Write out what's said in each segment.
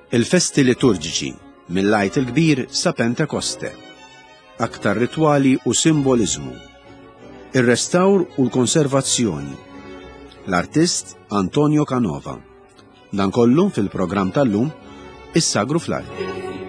Il-festi liturġiċi mill-Għid il-Kbir sa Pentekoste. Aktar ritwali u simboliżmu. Ir-restawr u l-konservazzjoni. L-artist Antonio Canova. Dan kollu fil-programm tal-lum Is-Sagru fl-Art.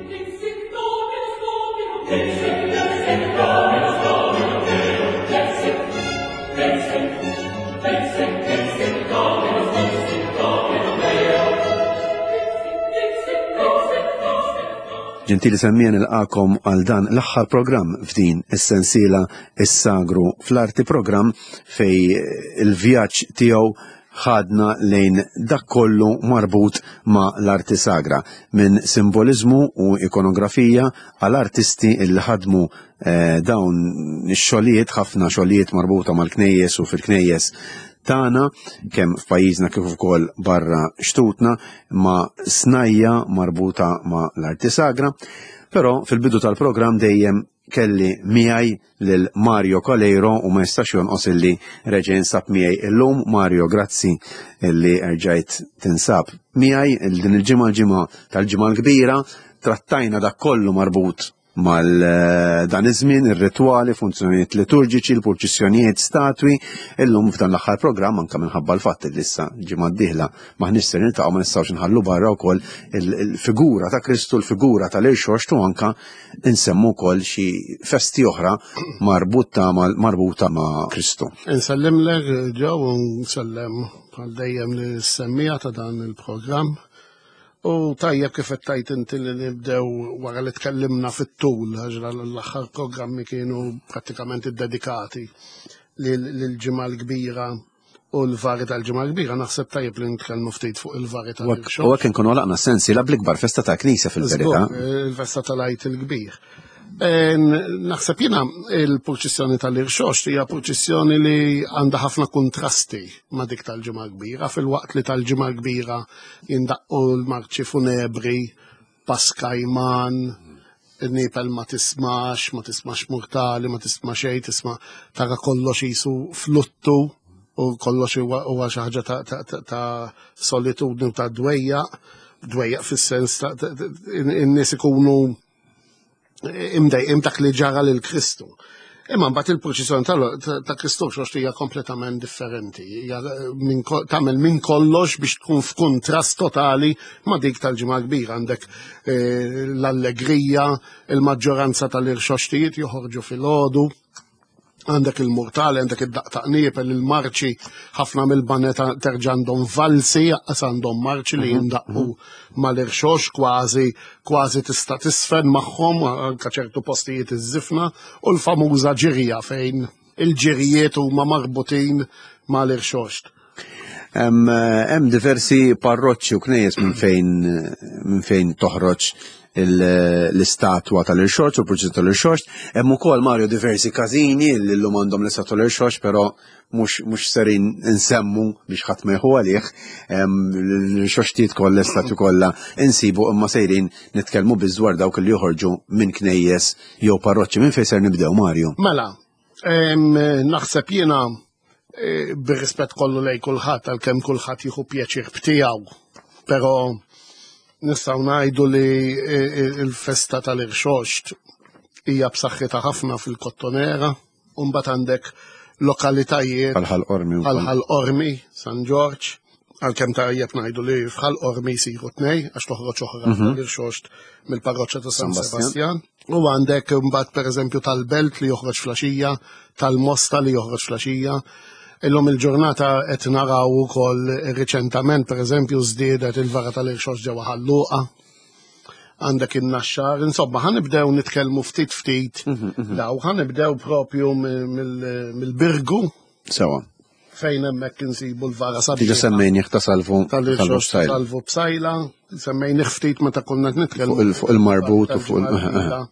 Ġentili semmien il-qakom għal dan l-aħħar programm f'din is-sensiela Is-Sagru fl-Arti programm fej il-vjaġġ tiegħu ħadna lejn dak kollu marbut ma' l-arti sagra minn simboliżmu u ikonografija għal artisti li ħadmu dawn ix-xogħlijiet, ħafna xogħlijiet marbuta mal-knejjes u fil-knejjes tagħna kemm f'pajjiżna kif ukoll barra xtutna ma' snajja marbuta ma' l-arti sagra, però fil-bidu tal-programm dejjem kelli miegħi lil Mario Coleiro u ma jistax jonqos illi reġa' jinsab miegħi illum. Mario, grazzi illi rġajt tinsab miegħi din il-ġimgħa tal-ġimgħa l-kbira, trattajna dak kollu marbut mal dan iż-żmien, ir-ritwali, funzjonijiet liturġiċi, l-purċissjonijiet statwi. Illum f'dan l-aħħar programm anke minħabba l-fatt li issa ġimgħa d-dieħla maħniex se niltaqgħu ma nistgħux inħallu barra wkoll il-figura ta' Kristu, l-figura tal-Irxoxt u anke insemmu wkoll xi festi oħra marbuta ma' Kristu. Insellem ġew u nsellem bħal dejjem li semmija ta' dan il-programm. U tajjeb kif tajt inti li nibdew wara li tkellimna fit-tul, għax l-aħħar programmi kienu prattikament iddedikati lill-ġimgħa l-kbira u l-vari tal-ġimgħa l-kbira. Naħseb tajjeb li nitkellmu ftit fuq il-vari tal-Irxost. U hekk inkunu laqna sensiela bl-ikbar festa ta' Knisja fil-verità. Il-festa tal-Għid il-Kbir. Naħseb jiena il-purċissjoni tal-Irxost hija purċissjoni li għandha ħafna kontrasti ma' dik tal-ġimgħa l-kbira, fil-waqt li tal-ġimgħa l-kbira jindaqqu l-marċi funebri, paskajman, nipel ma tismax mortali, ma tisma' xejn, tisma' tara kollox jisu fluttu u kollox huwa xi ħaġa ta' solitudni u ta' dwejjaq fis-sens ta' in-nies ikunu imdejjem dak li ġara lil Kristu. Imma mbagħad il-proċessjoni ta' Kristu hija kompletament differenti. Tagħmel minn kollox biex tkun f'kuntrast totali ma' dik tal-ġimgħa kbira. Għandek l-allegrija, il-maġġoranza tal-irxoxtijiet joħorġu filgħodu, għandek il-mortali, għandek id-daqtaqniepel, il-marċi, ħafna mill-banet terġa' għandhom valsi, jaqqas għandhom marċi li jindaqqu mal-irxox, kważi tista' tisfen magħhom, anke ċertu postijiet iż-żifna, u l-famuża ġirja fejn il-ġirijiet huma marbutin mal-irxox. Hemm diversi parroċċi u knejjes minn fejn toħroġ l-istatwa tal-Irxost u l-proġett tal-Irxost. Hemm ukoll Mario diversi każini li llum għandhom l-istatwa tal-Irxost, però mhux serin insemmu biex ħadd ma jħu għalih. L-Irxostijiet kollha l-istatwi kollha insibu imma sejrin nitkellmu biss dwar dawk li joħorġu minn knejjes jew parroċċi. Minn fejn ser nibdew, Mario? Mela, naħseb jiena bir-rispett kollu lejn kulħadd għalkemm kulħadd jieħu pjaċir b'tiegħu, però nistgħu ngħidu li l-festa tal-Irxost hija b'saħħitha ħafna fil-Kottonera, u mbagħad għandek lokalitajiet bħal-Ormi, San George, għalkemm tajjeb ngħidu li f'Ħal-Ormi jsiru tnej għax toħroġ oħra tal-Irxost mill-parroċċja ta' San Sebastian. U għandek mbagħad pereżempju tal-Belt li joħroġ flaxija, tal-Mosta li joħroġ flaxija. Illum il-ġurnata qed naraw ukoll riċentament pereżempju żdiedet il-vara tal-Irxost ġewwa Ħalluqa. Għandek in-Naxxar, insomma ħanibdew nitkellmu ftit daw, ħanibdew propju mill-Birgu. Sewa. Fejn hemmhekk insibu l-vara sabiħa. Diġà semmejnieh ta' Salvu Bsajla, semmejnieh ftit meta konna nitkellmu fuq il-marbut u fuq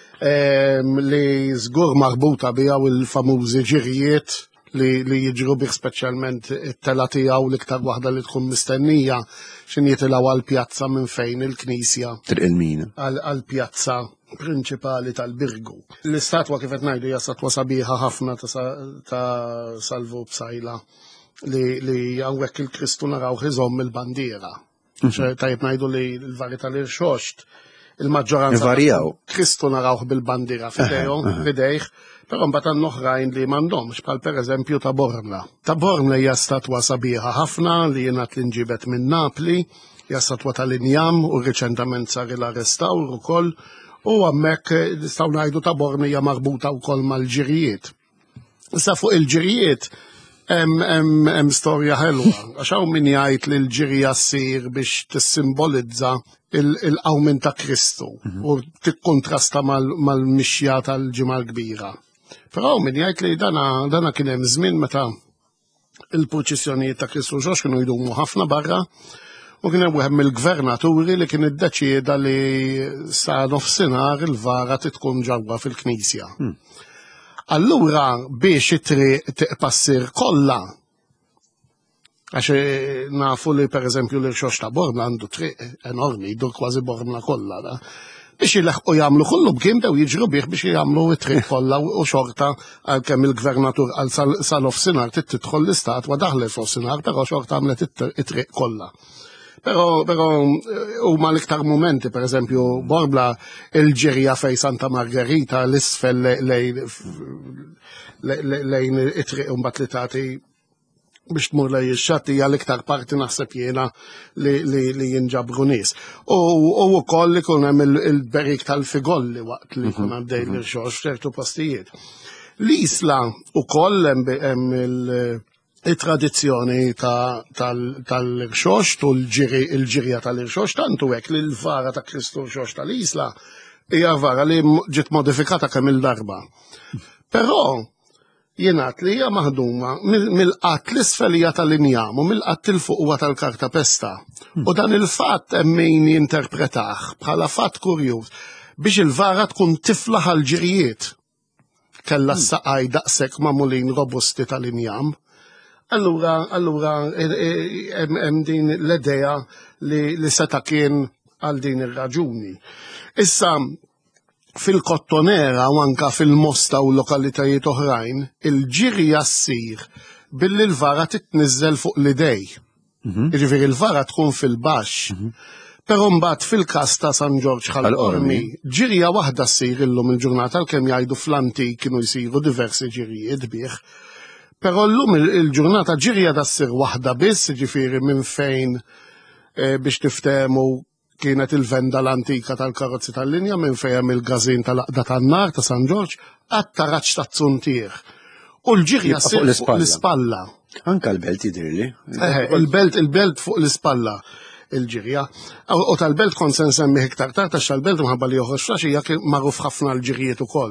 li żgur marbuta biha il-famużi ġirijiet li jiġru bih speċjalment it-tela tiegħu l-iktar waħda li tkun mistennija x'in jitilgħu għall-pjazza minn fejn il-Knisja. Triq-il-Mina. Għall-pjazza prinċipali tal-Birgu. L-istatwa kif qed ngħidu hija statwa sabiħa ħafna ta' Salvu Bsajla li hawnhekk il-Kristu naraw iżomm il-bandiera. Tajjeb ngħidu li l-vari tal-irxoxt il-maġġoranza Ivarjaw. Kristu narawh bil-bandira f'idejh, però mbagħad għandna oħrajn li m'għandhomx, bħal pereżempju ta' Bormla. Ta' Bormla hija statwa sabiħa ħafna li jingħad li nġibet minn Napli, hija statwa tal-injam u riċentament sar il-restawr ukoll, u hemmhekk nistgħu ngħidu ta' Bormla hija marbuta wkoll mal-ġirijiet. Issa fuq il-ġirijiet hemm storja ħelwa, għax hawn min jgħid li l-ġirija ssir biex tissimbolizza il-qawmin ta' Kristu u tikkontrasta mal-mixja tal-ġimgħa l-kbira. Però min jgħid li dana kien hemm żmien meta il-proċessjonijiet ta' Kristu ġox kienu jdumu ħafna barra u kien hemm wieħed mill-gvernaturi li kien iddeċieda li sa nofsinhar il-vara tkun ġewwa fil-Knisja. Allura biex it-triq tiqpassir kollha, għax nafu li per eżempju l-irxox ta' Bormla għandu triq enormi, jdur kważi Bormla kollha, biex jileħqu jagħmlu kollu bkien dew jiġru bih biex jagħmlu t-triq kollha u xorta għalkemm il-gvernatur għal sal-ofsinhar tidħol l-istat wa daħlet f'ofsinhar, però xorta għamlet it-triq kollha. Pero huma l-iktar momenti, per eżempju, Bormla il-ġirja fej Santa Margherita l-isfel lejn it-triq mbagħad li tagħti biex tmur lej ix-xatti hija l-iktar parti naħseb jiena li jinġabru nies. U wkoll li kun hemm il-berik tal-figolli waqt li jkun għaddej l-irxox f'ċertu postijiet. L-Isla wkoll hemm il-tradizzjoni tal-irxox, il-ġirja tal-irxox, tantu hekk li l-vara ta' Kristu irxox tal-Isla hija vara li ġiet modifikata kemm il-darba. Però jingħad li hija maħduma mill-qatt l-isfelija tal-injam u mill-qatt il-fuq huwa tal-kartapesta. U dan il-fatt hemm min jinterpretah bħala fatt kurjuż biex il-vara tkun tifla ħal-ġirijiet kellha s-saqaj daqshekk magħmulin robusti tal-injam. Allura hemm din l-idea li seta' kien għal din ir-raġuni. Issa fil-Kottonera u anke fil-Mosta u lokalitajiet oħrajn, il-ġirja ssir billi l-vara titniżżel fuq l-idej. Jiġifieri l-vara tkun fil-baxx. Però mbagħad fil-każ ta' San Ġorġ ħal-Qormi, ġirja waħda ssir illum il-ġurnata għalkemm jgħidu fl-antik kienu jsiru diversi ġirjiet bih. Però llum il-ġurnata ġirja da ssir waħda biss, ġifieri minn fejn biex tiftehmu kienet il-venda l-antika tal-karozzi tal-linja minn fejn il-gazin tal-aqda tan-nar ta' San Ġorġ għat-taraġġ ta' Tsuntier. U l-ġirja ssir fuq l-ispalla. Anke l-belt jidhirli. Il-belt fuq l-ispalla il-ġirja. U tal-belt kont se nsemmi iktar tard għax tal-belt minħabba li joħroġ flax hija magħruf ħafna l-ġirjiet ukoll.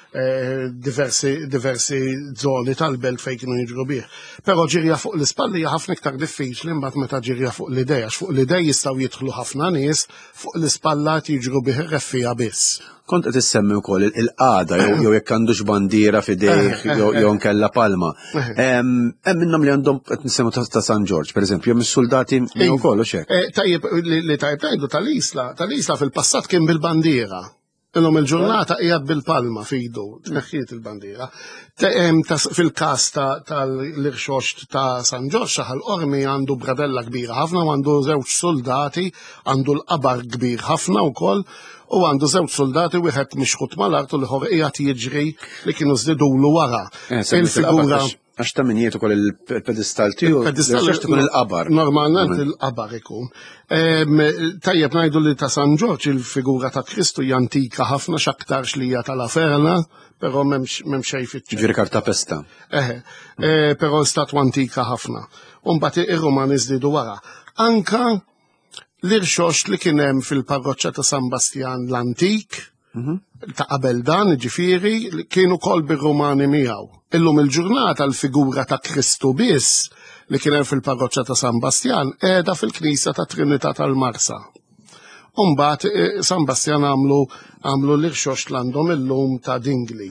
Diversi żoni tal-belt fejn kienu jiġru bih. Però ġirja fuq l-ispalli hija ħafna iktar diffiċli mbagħad meta ġirja fuq l-idej għax fuq l-idej jistgħu jidħlu ħafna nies, fuq l-ispalla jiġru bih ir-reffija biss. Kont qed issemmi wkoll il-qagħda jew jekk għandux bandiera f'idejh jew nkella palma. Hemm minnhom li għandhom qed nisemmu ta' San Ġorġ, pereżempju, hemm is-soldati wkoll u x'hekk. Tajjeb li tajdu tal-Isla fil-passat kien bil-bandiera. Illum il-ġurnata qiegħed bil-palma fidu, tneħħiet il-bandiera. Fil-każ tal-irxox ta' San Ġorġ ħal-Qormi għandu bradella kbira ħafna u għandu żewġ soldati, għandu l-qabar kbir ħafna wkoll u għandu żewġ soldati wieħed mixħut mal-art u l-ieħor qiegħed jiġri li kienu żdidulu wara. Il-figura għax ta' min jgħid ukoll il-pedestal tiegħu tkun il-qabar. Normalment il-qabar ikun. Tajjeb ngħidu li ta' San Ġorġ il-figura ta' Kristu hija antika ħafna x'aktarx li hija tal-Aferna, però m'hemm xejn fiċ-ċentru. Ġifieri kartapesta. Però statwa antika ħafna. U mbagħad ir-Rumani żdiedu wara. Anka l-irxox li kien hemm fil-parroċċja ta' San Bastjan l-Antik, ta' qabel dan, ġifieri, kienu kol bir-Rumani miegħu. Illum il-ġurnata l-figura ta' Kristu biss li kien hemm fil-parroċċja ta' San Bastjan qiegħda fil-Knisja ta' Trinità tal-Marsa. U mbagħad San Bastjan għamlu l-irxox l-għandhom illum ta' Dingli.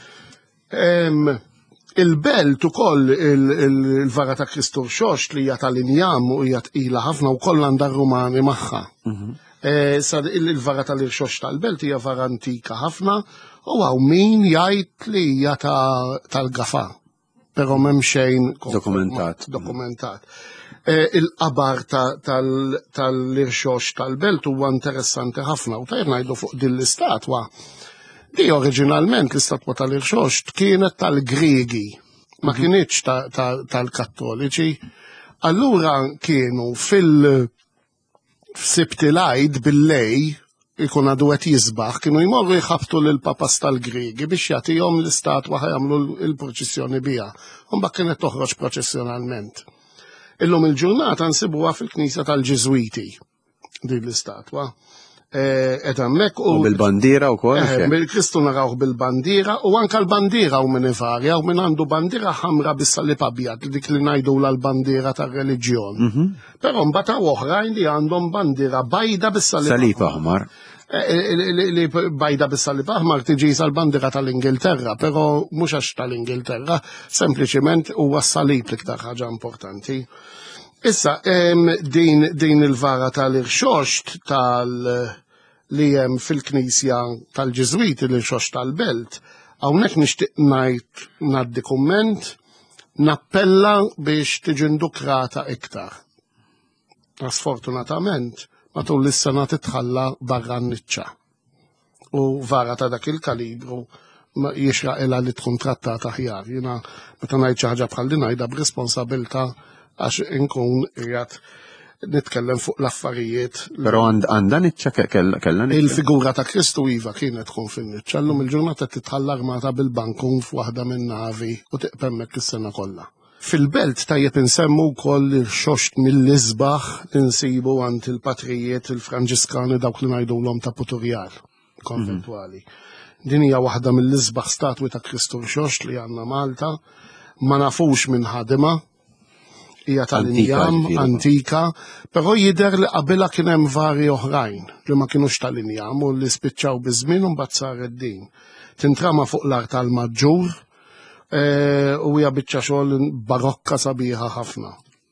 Il-belt ukoll il-vara ta' Kristu rxox li hija tal-injam u hija tqila ħafna wkoll għandha r-Rumani magħha. Il-vara tal-irxox tal-belt hija vara antika ħafna u għaw min jgħid li hija tal-Gafa, però m'hemm xejn dokumentat. il-qabar tal-irxox tal-belt huwa interessanti ħafna u tajb ngħidu fuq din l-istatwa. Di oriġinalment l-istatwa tal-irxox kienet tal-Griegi, ma kienieċ tal-Kattoliċi. Allura kienu fil-Sibtilajd bil-lej ikun għadu għet jizbaħ, kienu jmorru jħabtu l-papas tal-Griegi biex jagħtihom l-istatwa ħajamlu l-proċessjoni bija. Mbagħad kienet toħroġ proċessjonalment. Illum il-ġurnata nsibuha fil-Knisja tal-Ġiżwiti din l-istatwa. Hemmhekk u bil-bandiera wkoll. Kristu narawh bil-bandiera u anke l-bandiera u minn ivarja u minn għandu bandiera ħamra bis-salib abjad dik li ngħidula l-bandiera tar-reliġjon. Però mbagħad oħrajn li għandhom bandiera bajda bis-salib aħmar. Li bajda bis-salib aħmar tiġi sal-bandiera tal-Ingilterra, però mhux għax tal-Ingilterra, sempliċement huwa s-salib l-iktar ħaġa importanti. Issa, din il-vara tal-irxoxt li hemm fil-Knisja tal-Ġiżwiti l-irxoxt tal-Belt, hawnhekk nixtieq ngħaddi kumment, nappella biex tiġi ndukrata iktar. Sfortunatament, matul is-sena titħalla barra n-niċċa. U vara ta' dak il-kalibru jixraq ilha li tkun trattata aħjar. Jiena meta ngħid xi ħaġa bħal din ngħidha b'responsabbilta għax inkun qiegħed nitkellem fuq l-affarijiet. Però għandha niċċa kellha niċċa. Il-figura ta' Kristu iva kienet tkun fin-niċċa. Llum il-ġurnata titħalla armata bil-bankun f'waħda min-navi u tiqpemmek is-sena kollha. Fil-belt tajjeb insemmu wkoll il-xoxt mill-isbaħ li nsibu għand il-patrijiet il-Franġiskani dawk li ngħidulhom ta' Puturjal konventwali. Din hija waħda mill-isbaħ statwi ta' Kristu xoxt li għandna Malta, ma nafux minn ħadima, hija tal-injam antika, però jidher li qabilha kien hemm vari oħrajn li ma kinux tal-injam u li spiċċaw biż-żmien u mbagħad saret din. Tintrama fuq l-art tal-Maġġur u hija biċċa xogħol barokka sabiħa ħafna.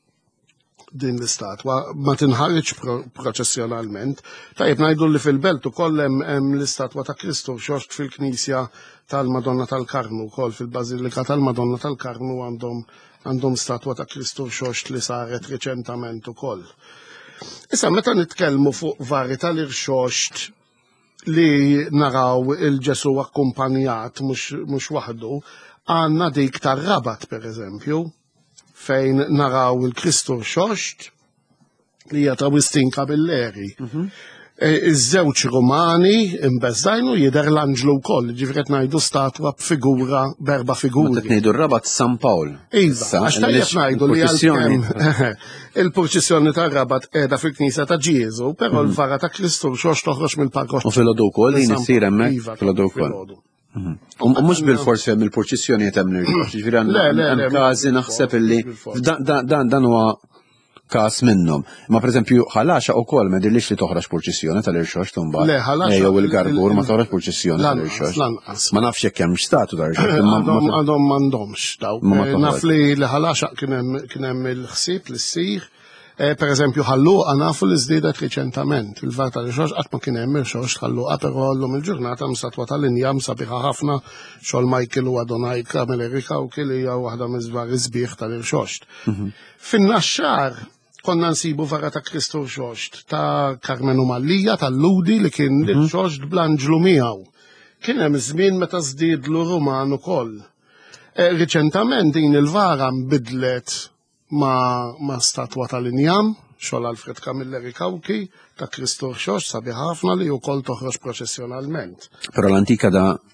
Din l-istatwa ma tinħarġ proċessjonalment. Tajjeb ngħidu li fil-belt ukoll hemm l-istatwa ta' Kristu xost fil-Knisja tal-Madonna tal-Karnu wkoll fil-Bażilika tal-Madonna tal-Karnu għandhom statwa ta' Kristu xost li saret riċentament ukoll. Issa meta nitkellmu fuq vari tal-irxoxt li naraw il-Ġesu akkumpanjat mhux waħdu, għandna dik tar-Rabat pereżempju, fejn naraw il-Kristu xost li hija ta' Wistin Kabelleri. Iż-żewġ Rumani imbeżżajn u jidher l-Anġlu wkoll, ġifieri ngħidu statwa b'figura berba' figuri. Meta ngħidu r-Rabat San Pawl. Iva, għax tajjeb ngħidu li il-proċessjoni tar-Rabat qiegħda fil-Knisja ta' Ġiesu, però l-vara ta' Kristu xost toħroġ mill-parkoċ. U fil-għodu wkoll din issir hemmhekk fil-għodu wkoll. U mhux bil-forsi hemm il-proċessjonijiet hemm nirġgħu, ġifieri hemm każi naħseb illi dan huwa każ minnhom. Ma pereżempju ħalaxa wkoll ma dirlix li toħroġ proċessjoni tal-irxox imbagħad. Le ħalaxa jew il-Gargur ma toħroġ proċessjoni tal-irxox. Ma nafx jekk hemm statu tal-irxox. Għadhom m'għandhomx daw. Naf li ħalaxa kien hemm il-ħsieb li ssir. Per eżempju ħalluqa nafu li żdiedet riċentament. Il-var tal-irxox qatt ma kien hemm irxox ħalluqa, però llum il-ġurnata msatwa tal-injam sabiħa ħafna xogħol Michael u Adonajka mill-Erika u kien hija waħda miż-żbar iżbieħ tal-irxox. Fin-naxxar konna nsibu vara ta' Kristu xoxt ta' Karmenu Mallija tal-Ludi li kien xoxt bl-Anġlu miegħu. Kien hemm żmien meta żdiedlu Ruman ukoll. Riċentament din il-vara nbidlet ma' statwa tal-injam, xogħol Alfred Camilleri Kawki ta' Kristu xoxt sabiħ ħafna li wkoll toħroġ proċessjonalment. Però l-antika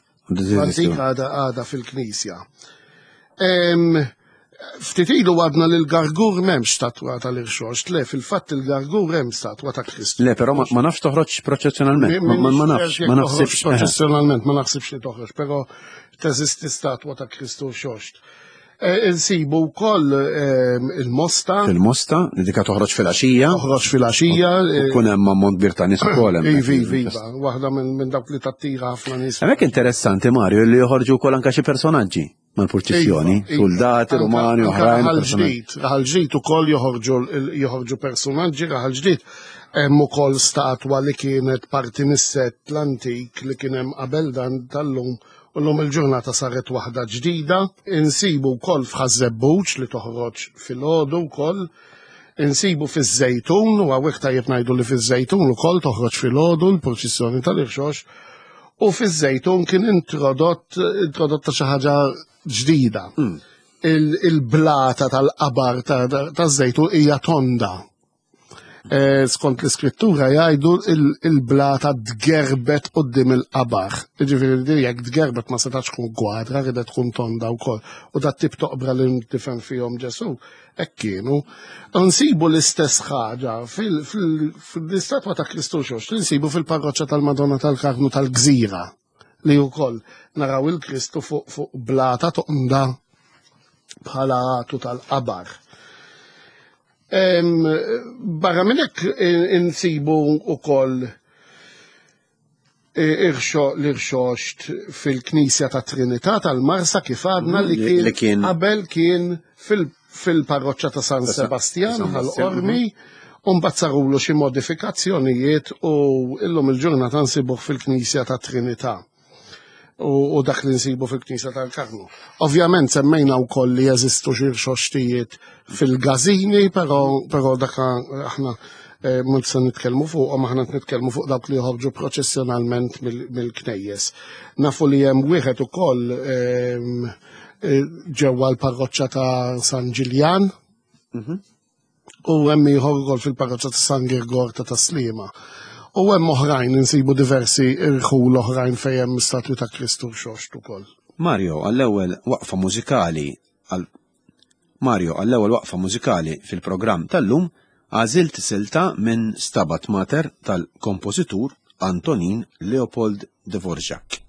għada fil-Knisja. Ftit ilu għadna li l-Gargur m'hemmx statwa tal-irxox, le fil-fatt il-Gargur hemm statwa ta' Kristu. Le, però ma nafx toħroġ proċessjonalment, ma naħsibx proċessjonalment, ma naħsibx li toħroġ, però teżisti statwa ta' Kristu xoxt. Insibu wkoll il-Mosta. Il-Mosta, li dika toħroġ fil-għaxija. Toħroġ fil-għaxija. Kun hemm ammont kbir ta' nies ukoll hemm. Iva, waħda minn dawk li tattira ħafna nies. Hemmhekk interessanti Mario li joħorġu wkoll anke xi personaġġi mal-proċessjoni, soldati, Rumani, oħrajn. Raħal ġdid ukoll joħorġu personaġġi, raħal ġdid hemm ukoll statwa li kienet parti mis-sett l-antik li kien hemm qabel dan tal-lum. U llum il-ġurnata saret waħda ġdida, insibu wkoll f'Ħażebbuġ li toħroġ fil-ħodu wkoll, insibu fiż-Żejtun, u hawnhekk tajjeb ngħidu li fiż-Żejtun ukoll toħroġ filgħodu l-proċessjoni tal-Irxox, u fiż-Żejtun kien introdotta xi ħaġa ġdida. Il-blata tal-qabar taż-Żejtun hija tonda. Skont l-iskrittura jgħidu il-blata tgerbet qudiem il-qabar. Jiġifieri jekk tgerbet ma setax tkun gwadra, ridet tkun tonda wkoll. U dat tip toqbra li ntifhem fihom Ġesu, hekk kienu. Nsibu l-istess ħaġa fil-istatwa ta' Kristu Xox, nsibu fil-parroċċa tal-Madonna tal-Karnu tal-Gżira li wkoll naraw il-Kristu fuq blata tonda bħala għatu tal-qabar. Barra minn hekk insibu wkoll l-Irxoxt fil-Knisja ta' Trinità tal-Marsa kif għadna li kien qabel kien fil-parroċċa ta' San Sebastian għal-Ormi u mbagħad sarulu xi modifikazzjonijiet u illum il-ġurnata nsibuh fil-Knisja ta' Trinità. U dak li nsibu fil-Knisja tal-Karnu. Ovvjament semmejna wkoll li jeżistu xi rxoxtijiet fil-Gażini, però dak aħna mhux se nitkellmu fuqhom, aħna nitkellmu fuq dawk li joħorġu proċessjonalment mill-knejjes. Nafu li hemm wieħed ukoll ġewwa l-parroċċa ta' San Ġiljan u hemm ieħor ukoll fil-parroċċa ta' San Girgor ta' Taslima. U hemm oħrajn insibu diversi irħul oħrajn fejn hemm statwi ta' Kristu Xoxt ukoll. Mario, għall-ewwel waqfa mużikali fil-programm tal-lum għażilt silta minn Stabat Mater tal-kompożitur Antonin Leopold Dvorak.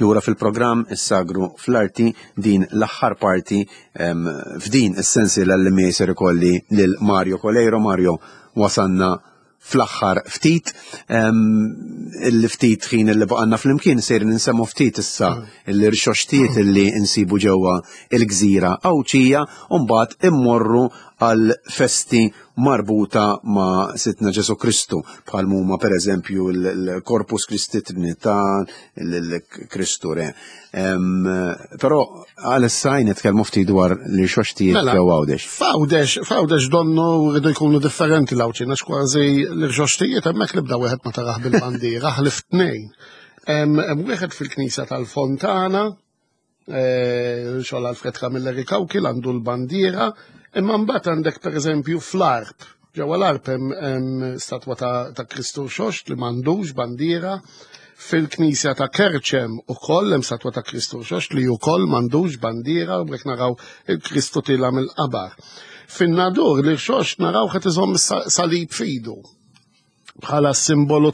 Lura fil-programm is-sagru fl-arti din l-aħħar parti f'din is-sensiela li mejser ikolli lil Mario Coleiro. Mario, wasanna fl-aħħar ftit, il-ftit ħin li baqanna fl-imkien sejr ninsemmu ftit issa l-irxoxtijiet li insibu ġewwa il-Gżira Awċija u mbagħad immorru għal festi marbuta ma' Sidna Ġesu Kristu bħal huma pereżempju l-Corpus Christi Trinità, l-Kristu Re. Però għalissa nitkellmu ftit dwar l-irxoxtijiet ġew Għawdex. F'Għawdex donnu rridu jkunu differenti l-Awċina kważi l-irxoxtijiet hemmhekk li bda wieħed ma taraħ bil-bandiera ħlif tnejn. Hemm wieħed fil-Knisja tal-Fontana, xogħol Alfred Camilleri Kawkil għandu l-bandiera, imma mbagħad għandek pereżempju fl-Arp. Ġewwa l-Arp hemm statwa ta' Kristu Xoxt li m'għandux bandiera. Fil-Knisja ta' Kerċem ukoll hemm statwa ta' Kristu Xoxt li wkoll m'għandux bandiera u brek naraw il-Kristu tilha mill-qabar. Fin-Nadur li Xoxt naraw qed iżomm salib f'idu bħala simbolu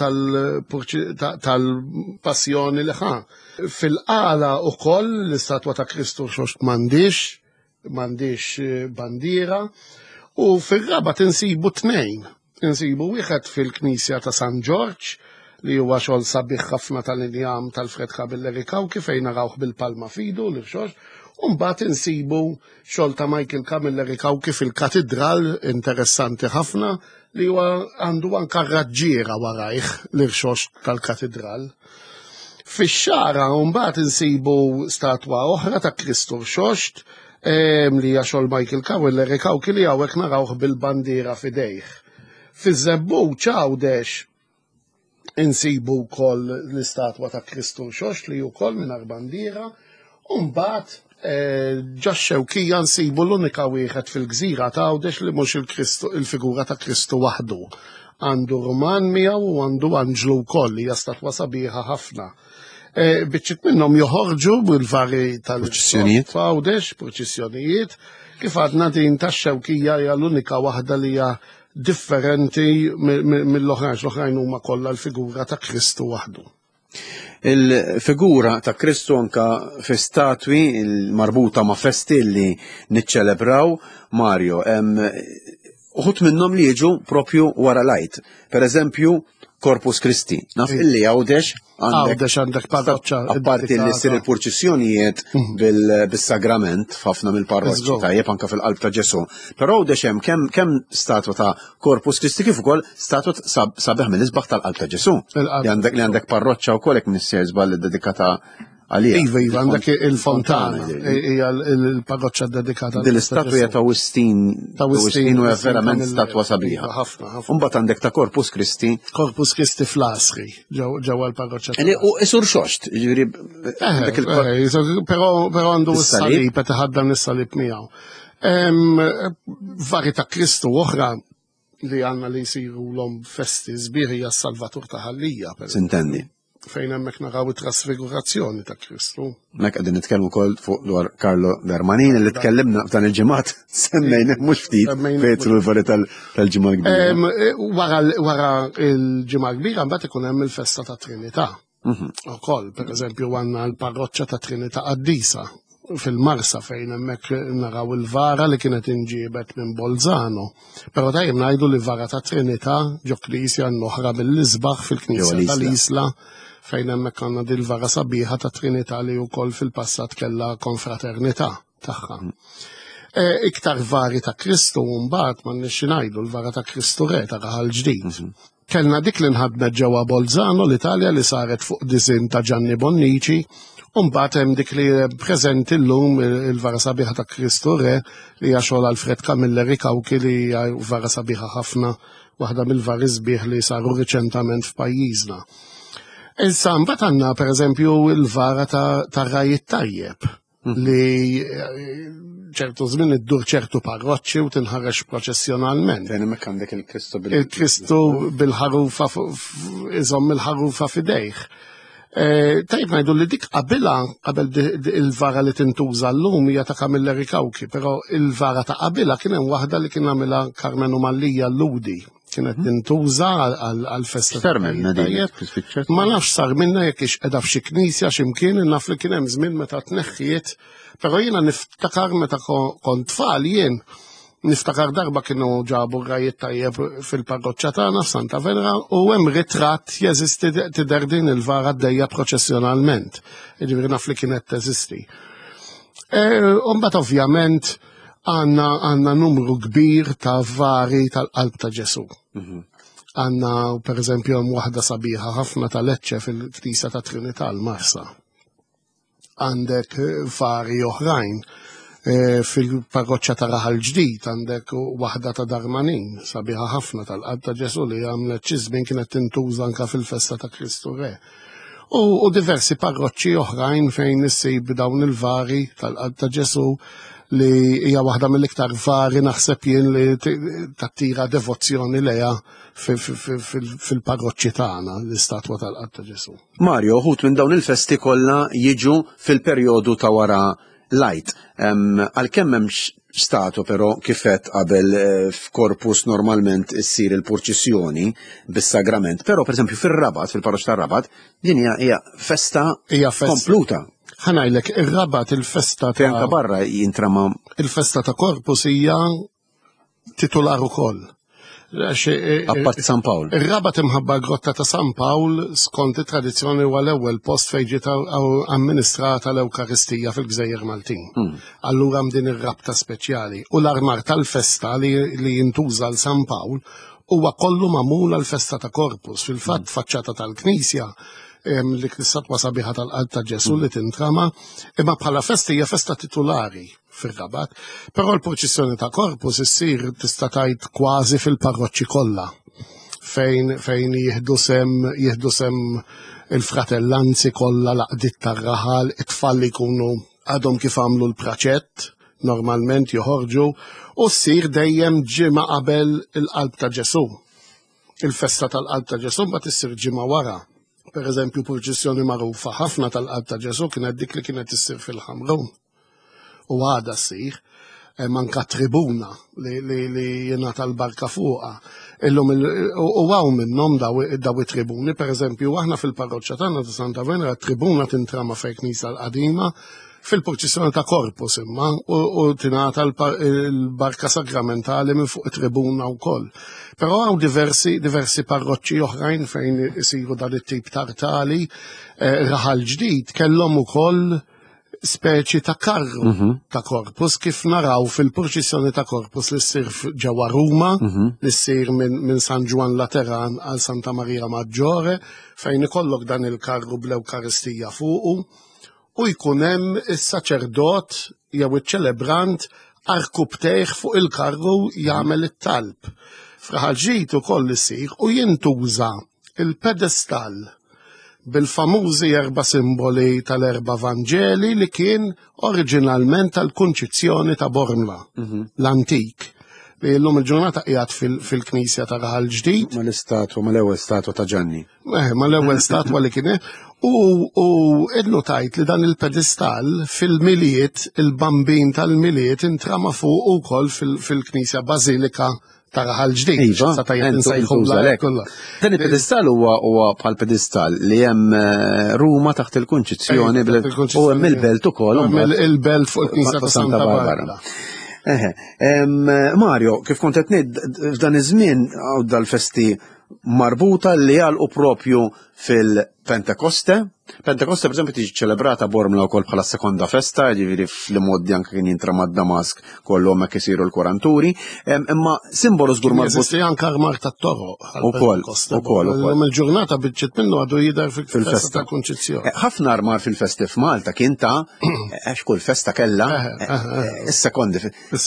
tal-passjoni li ħa. Fil-Qala ukoll l-istatwa ta' Kristu Xoxt m'għandix bandiera u fil-Rabat insibu tnejn. Insibu wieħed fil-Knisja ta' San George li huwa xogħol sabiħ ħafna tal-injam tal-Fred Camilleri Kawkil fejn narawh bil-palma fidu li xox, u mbagħad insibu xogħol ta' Michael Camilleri Kawkil fil-katedral interessanti ħafna li huwa għandu anke raġġiera warajh li xox tal-katedral. Fix-xara mbagħad insibu statwa oħra ta' Kristu Xoxt li hija xogħol Michael Camilleri Kawkil li hawnhekk narawh bil-bandiera f'idejh. Fiż-Żebbuġ Għawdex insibu wkoll l-istatwa ta' Kristu Xoxt li wkoll mingħajr bandiera, u mbagħad ġax-Xewkija nsibu l-unika wieħed fil-Gżira ta' Għawdex li mhux il-figura ta' Kristu waħdu. Għandu Ruman miegħu u għandu Anġlu wkoll li hija statwa sabiħa ħafna. Biċċiet minnhom joħorġu bil-vari tal-proċessjonijiet f'Għawdex, proċessjonijiet, kif għadna din tax-Xewkija hija l-unika waħda li hija differenti mill-oħrajn, l-oħrajn huma kollha l-figura ta' Kristu waħdu. Il-figura ta' Kristu anka fi statwi marbuta ma' festi li niċċelebraw, Mario, uħut minnhom li jiġu propju wara l-Għid. Pereżempju, Corpus Christi. Naf illi Għawdex għandek parroċċa. Apparti li ssir il-purċissjonijiet bis-sagrament f'ħafna mill-parroċċi tajjeb anke fil-qalb ta' Ġesu. Però Għawdex hemm kemm statwa ta' Corpus Christi kif ukoll statwa sabeħ mill-isbaħ tal-qalb ta' Ġesu. Li għandek parroċċa wkoll hekk missier żball dedikata għalija. Iva, għandek il-Fontana, hija l-parroċċa dedikata. Din l-istatwa ta' Wistin u verament statwa sabiħa. Imbagħad għandek ta' Corpus Christi. Corpus Christi fl-Asri, ġewwa l-parroċċa. U isur Xoxt, jiġri. Però għandu s-salib, qed iħaddem is-salib miegħu. Vari ta' Kristu oħra li għandna li jsirulhom festi sbieħ hija s-Salvatur ta' Ħallija. Sintendi. Fejn hemmhekk naraw it-trasfigurazzjoni ta' Kristu. Mek qegħdin nitkellmu wkoll fuq dwar Carlo Dermanin li tkellimna f'dan il-ġimgħat semmejna mhux ftit Petru l-veri tal-ġimgħa kbira. Wara il-ġimgħa kbira mbagħad ikun hemm il-festa ta' Trinità. Ukoll, pereżempju għandna l-parroċċa ta' Trinità Qaddisa fil-Marsa fejn hemmhekk naraw il-vara li kienet inġiebet minn Bolzano. Però dejjem ngħidu li vara ta' Trinità ġo knisja n-oħra mill-isbaħ fil-Knisja tal-Isla fejn hemmhekk għandna dil-vara sabiħa ta' Trinità li wkoll fil-passat kellha konfraternità tagħha. Iktar vari ta' Kristu mbagħad m'għandniex ngħidu l-vara ta' Kristu Re ta' raħal ġdid. Kellna dik li nħadmet ġewwa Bolzano l-Italja li saret fuq diżin ta' Gianni Bonnici, u mbagħad hemm dik li preżenti llum il-vara sabiħa ta' Kristu Re li hija xogħol Alfred Camilleri Kawkil li hija vara sabiħa ħafna, waħda mill-vari sbieħ li saru riċentament f'pajjiżna. Issa mbagħad għandna pereżempju il-vara ta' Rajiet Tajjeb li ċertu żmien iddur ċertu parroċċi u tinħareġ proċessjonalment. Fejn hemmhekk għandek il-Kristu bil-ħarufa iżomm il-ħarufa f'idejh. Tajb ngħidu li dik qabel il-vara li tintuża llum hija ta' Camilleri Kawkil, però il-vara ta' qabilha kien hemm waħda li kien għamilha Carmenu Mallija Ludi kienet tintuża għal-festa. Sar minna din. Ma nafx sar minna jekk ix qiegħda f'xi knisja x'imkien naf li kien hemm żmien meta tneħħiet, però jiena niftakar meta kont tfal jien niftakar darba kienu ġabu rajiet tajjeb fil-parroċċja tagħna f'Santa Venera u hemm ritratt jeżisti tidher din il-vara għaddejja proċessjonalment. Jiġifieri naf li kienet teżisti. U mbagħad ovvjament għandna numru kbir ta' vari tal-qalb ta' Ġesu. Għandna pereżempju hemm waħda sabiħa ħafna ta' Lecce fil-Knisja ta' Trinità l-Marsa. Għandek vari oħrajn fil-parroċċja ta' Raħal Ġdid għandek waħda ta' Darmanin sabiħa ħafna tal-qalb ta' Ġesu li għamlet xi żmien kienet tintuża anke fil-festa ta' Kristu Re. U diversi parroċċi oħrajn fejn issib dawn il-vari tal-qalb ta' Ġesu li hija waħda mill-iktar vari naħseb jien li tattira devozzjoni lejha fil-parroċċi tagħna l-istatwa tal-qalb ta' Ġesu. Mario, ħut minn dawn il-festi kollha jiġu fil-perjodu ta' wara l-Għid. Għalkemm hemmx statu però kifet qabel f'Korpus normalment issir il-purċissjoni bis-sagrament, però pereżempju fir-Rabat, fil-parroċċja tar-Rabat, din hija festa kompluta. Ħanajlek, ir-Rabat il-festa ta' anke barra jintrama. Il-festa ta' Korpus hija titular ukoll. Apart San Pawl. Ir-Rabat imħabba grotta ta' San Pawl skont it-tradizzjoni huwa l-ewwel post fejn ġiet amministrata l-Ewkaristija fil-Gżejjer Maltin. Allura hemm din ir-rabta speċjali. U l-armar tal-festa li jintuża l San Pawl huwa kollu magħmul għall-festa ta' Korpus. Fil-fatt faċċata tal-Knisja li statwa sabiħa tal-qalb ta' Ġesu li tintrama, imma bħala festa hija festa titolari fir-Rabat, però l-proċessjoni ta' Korpus issir tista' tgħid kważi fil-parroċċi kollha fejn jieħdu sem il-fratellanzi kollha laqdiet tar-raħal, it-tfal li jkunu għadhom kif għamlu l-praċett, normalment joħorġu, u ssir dejjem ġimgħa qabel il-qalb ta' Ġesu. Il-festa tal-qalb ta' Ġesu mbagħad issir ġimgħa wara. Per eżempju, proċessjoni magħrufa ħafna tal-qalb ta' Ġesu kienet dik li kienet issir fil-Ħamrun. U għada ssir manka tribuna li jingħata l-barka fuqha. U għaw minnhom daw it-tribuni, per eżempju, aħna fil-parroċċja tagħna ta' Santa Venera tribuna tintrama fil-Knisja l-qadima fil-proċessjoni ta' Korpus imma u tingħata l-barka sagramentali minn fuq it-tribuna wkoll. Però hawn diversi parroċċi oħrajn fejn isiru dan it-tip ta' rtali, Raħal Ġdid kellhom ukoll speċi ta' karru ta' Korpus kif naraw fil-proċessjoni ta' Korpus li ssir ġewwa Ruma, li ssir minn San Ġwan Lateran għal Santa Maria Maggiore fejn ikollok dan il-karru bl-Ewkaristija fuqu u jkun hemm is-saċerdot jew iċ-ċelebrant arkubtejh fuq il-karru jagħmel it-talb. F'Raħal Ġdid ukoll isir u jintuża il-pedestal bil-famużi 4 simboli tal-4 Vanġeli li kien oriġinalment tal-Kunċizzjoni ta' Bormla, l-antik. Li llum il-ġurnata qiegħed fil-Knisja ta' Raħal Ġdid. Mal-ewwel statwa ta' Ġanni. Mal-ewwel statwa li kien u innotajt li dan il-pedestal fil-miliet, il-bambin tal-miliet intrama fuq ukoll fil-Knisja Bażilika ta' Raħal Ġdid. Dan il-pedestal huwa bħal pedestal li hemm Ruma taħt il-Kunċizzjoni u hemm il-belt ukoll. Il-belt fuq il-Knisja ta' Santa Barbara. Mario, kif kont qed ngħid f'dan iż-żmien hawn dal-festi marbuta li għalqu propju fil-Pentekoste. Pentekoste per esempio tiġi ċelebrata Bormla wkoll bħala sekonda festa, ġifieri fl-modi anke kien jintrama d-Damask kollu hemmhekk isiru l-kuranturi, imma simbolu żgur marbut. Jeżisti anke armar tat-toroq. Ukoll. Il-ġurnata biċċiet minnu għadu jidher fil-festa tal-Kunċizzjoni. Ħafna armar fil-festi f'Malta kien ta' għax kull festa kellha is-sekondi.